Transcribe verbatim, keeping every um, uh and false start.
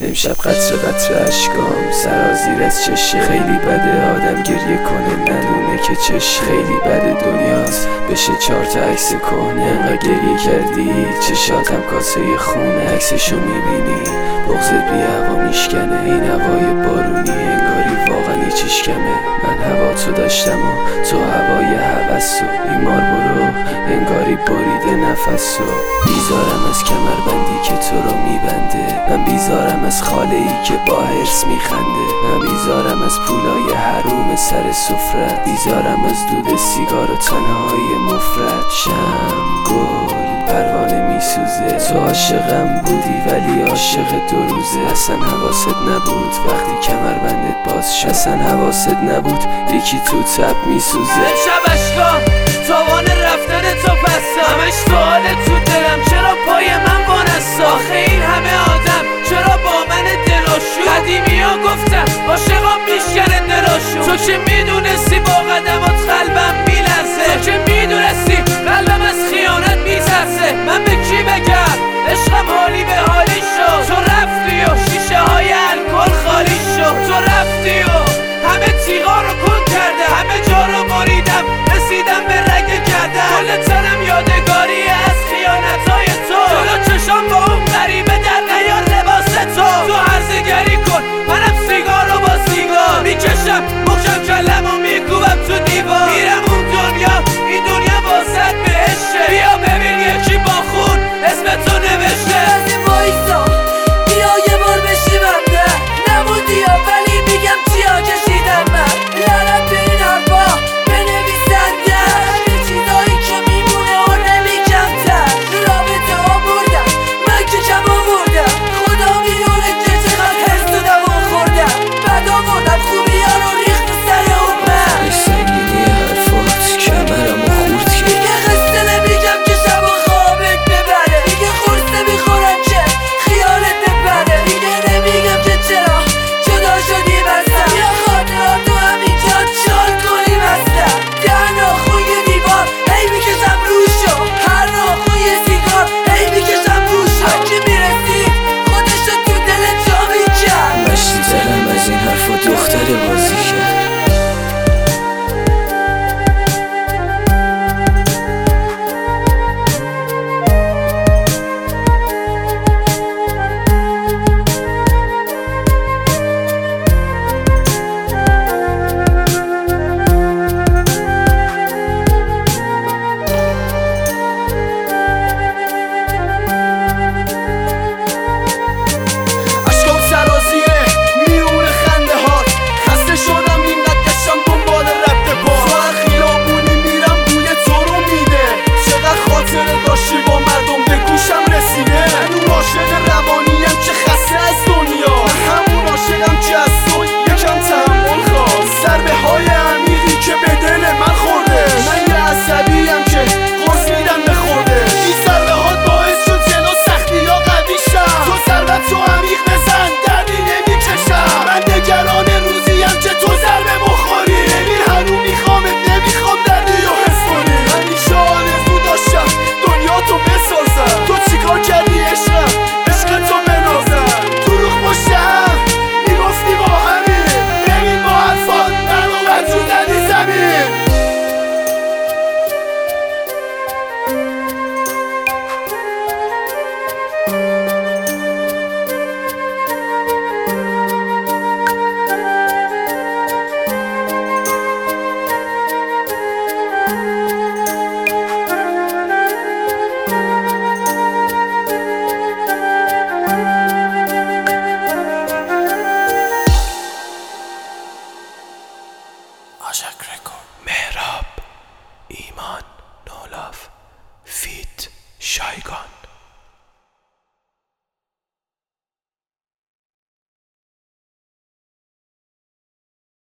امشب قطر قطر اشکام سرازیر از چشه. خیلی بده آدم گریه کنه ندونه که چش. خیلی بده دنیاست بشه چهار تا عکس کهنه. انقدر گریه کردی چشاتم کاسه خونه. عکسشو میبینی بغضت بی هوا میشکنه. این هوای بارونی انگاری واقعا هیچیش کمه. من هوا تو داشتم و تو هوای هوس و بیمار برو انگاری بریده نفس. و بیزارم از کمربندی که تو رو میبنده. من بیزارم از خاله ای که با حرص میخنده. من بیزارم از پولای حروم سر سفره. بیزارم از دود سیگار و تنهای مفرد. شم گل پروانه میسوزه. تو عاشقم بودی ولی عاشق دو روزه. اصلا حواست نبود وقتی کمربندت باز شد. اصلا حواست نبود یکی تو تب میسوزه. امشب اشکام تاوان رفتن تو پستا. همش سوال تو دلم چرا پای من وانستا. آخه این همه آدم چرا با من دلاشو. قدیمی ها گفتم عاشقام میشکنه دلاشو. تو که میدونستی با قدمات قلبم میلرزه. تو که میدونستی قلبم از خیانت میترسه. من به کی بگم عشقم حالی به حالی شد. تو رفتی و شیشه های الکل خالی شد. تو رفتی و همه تیغا رو کن کرده. همه جا رو بریدم رسیدم به رگ کردن. کل تنم یادگاری از خیانتای تو. جلو چشام با اون غریبه در نیار لباس تو. تو هرزگری کن منم سیگار رو با سیگار میکشم. مخشم کلم و میکوبم تو دیوار. میرم اون دنیا این دنیا واسط بهشه. بیا ببین یکی با خون اسم تو نوشته. از این وایسا بیا یه بار بشیمم نه نموندی یا ولی میگم چیا کشیدم من. لعنت به این حرفا بنویسندم. به چیزایی که میمونه و نمیکمتر. رابطه ها بردم من که کم آوردم. خدا میدونه که چقدر حرص و دوام خوردم. بد آوردم خوبی ها رو ریخت سر اون من. سنگینی حرفات کمرم و خورد کرد. دیگه قصه نمیگم که شبا خوابت ببره. دیگه خورسه میخورم که خیالت بپره. دیگه نمیگم که چرا جدا شدی بستم. یا خاطراتو همینجا چال کنی بستم. در ناخون یه دیوار هی میکشم روشو. هر ناخون یه سیگار هی میکشم روشو. هرکی میرسید خودشو تو دل جا میکرد. مشتی دلم از این حرفا دختر بازی کرد. مهراب ایمان نولاف فیت شایگان.